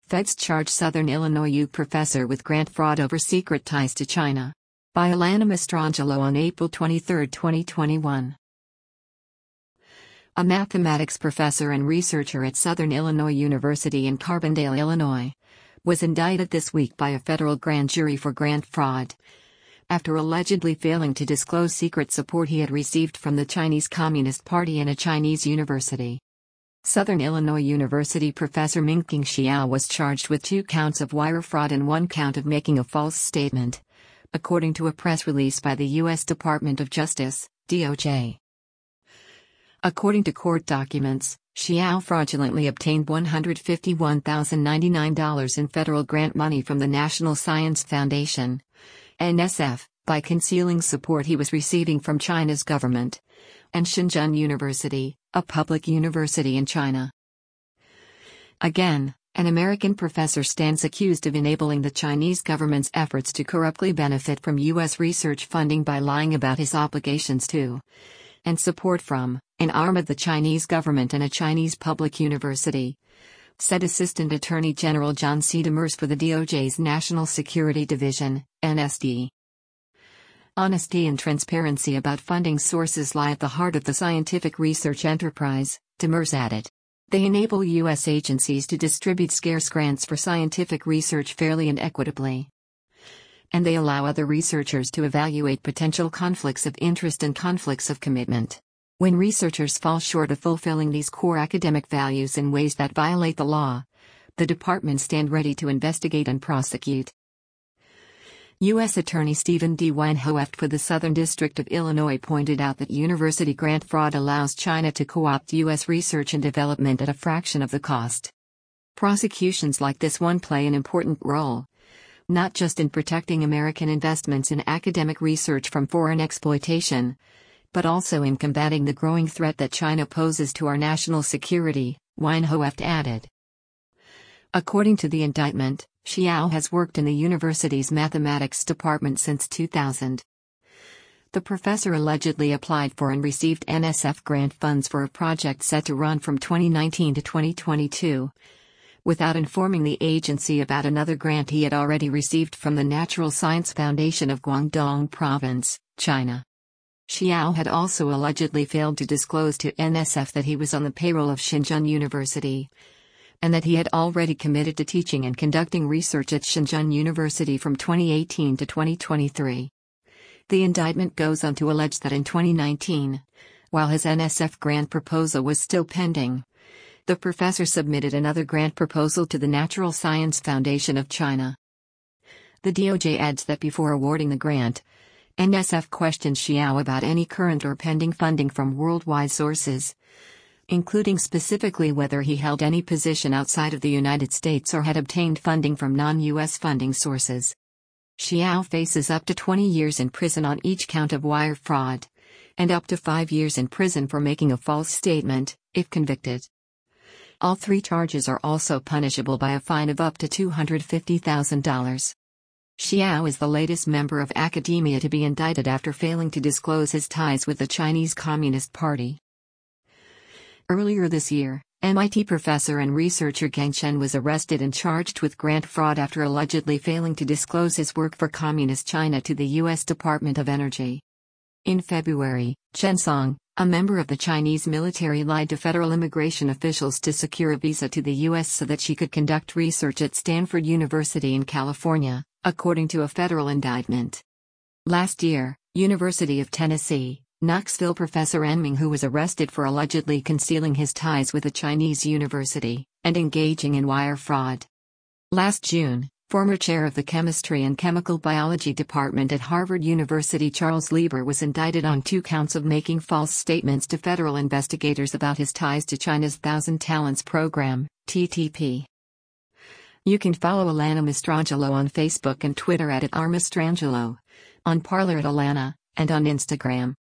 Feds charge Southern Illinois U professor with grant fraud over secret ties to China. By Alana Mastrangelo on April 23, 2021. A mathematics professor and researcher at Southern Illinois University in Carbondale, Illinois, was indicted this week by a federal grand jury for grant fraud, after allegedly failing to disclose secret support he had received from the Chinese Communist Party in a Chinese university. Southern Illinois University professor Mingqing Xiao was charged with 2 counts of wire fraud and 1 count of making a false statement, according to a press release by the U.S. Department of Justice, DOJ. According to court documents, Xiao fraudulently obtained $151,099 in federal grant money from the National Science Foundation, NSF, by concealing support he was receiving from China's government, and Xinjiang University, a public university in China. Again, an American professor stands accused of enabling the Chinese government's efforts to corruptly benefit from U.S. research funding by lying about his obligations to, and support from, an arm of the Chinese government and a Chinese public university, said Assistant Attorney General John C. Demers for the DOJ's National Security Division, NSD. Honesty and transparency about funding sources lie at the heart of the scientific research enterprise, Demers added. They enable U.S. agencies to distribute scarce grants for scientific research fairly and equitably. And they allow other researchers to evaluate potential conflicts of interest and conflicts of commitment. When researchers fall short of fulfilling these core academic values in ways that violate the law, the department stand ready to investigate and prosecute. U.S. Attorney Stephen D. Weinhoeft for the Southern District of Illinois pointed out that university grant fraud allows China to co-opt U.S. research and development at a fraction of the cost. Prosecutions like this one play an important role, not just in protecting American investments in academic research from foreign exploitation, but also in combating the growing threat that China poses to our national security, Weinhoeft added. According to the indictment, Xiao has worked in the university's mathematics department since 2000. The professor allegedly applied for and received NSF grant funds for a project set to run from 2019 to 2022, without informing the agency about another grant he had already received from the Natural Science Foundation of Guangdong Province, China. Xiao had also allegedly failed to disclose to NSF that he was on the payroll of Xinjiang University, and that he had already committed to teaching and conducting research at Xinjiang University from 2018 to 2023. The indictment goes on to allege that in 2019, while his NSF grant proposal was still pending, the professor submitted another grant proposal to the Natural Science Foundation of China. The DOJ adds that before awarding the grant, NSF questioned Xiao about any current or pending funding from worldwide sources, including specifically whether he held any position outside of the United States or had obtained funding from non-U.S. funding sources. Xiao faces up to 20 years in prison on each count of wire fraud, and up to 5 years in prison for making a false statement, if convicted. All 3 charges are also punishable by a fine of up to $250,000. Xiao is the latest member of academia to be indicted after failing to disclose his ties with the Chinese Communist Party. Earlier this year, MIT professor and researcher Gang Chen was arrested and charged with grant fraud after allegedly failing to disclose his work for Communist China to the U.S. Department of Energy. In February, Chen Song, a member of the Chinese military, lied to federal immigration officials to secure a visa to the U.S. so that she could conduct research at Stanford University in California, according to a federal indictment. Last year, University of Tennessee, Knoxville professor Enming, who was arrested for allegedly concealing his ties with a Chinese university and engaging in wire fraud. Last June, former chair of the Chemistry and Chemical Biology Department at Harvard University Charles Lieber was indicted on 2 counts of making false statements to federal investigators about his ties to China's Thousand Talents Program, TTP. You can follow Alana Mastrangelo on Facebook and Twitter at @rmastrangelo, on Parler @Alana, and on Instagram.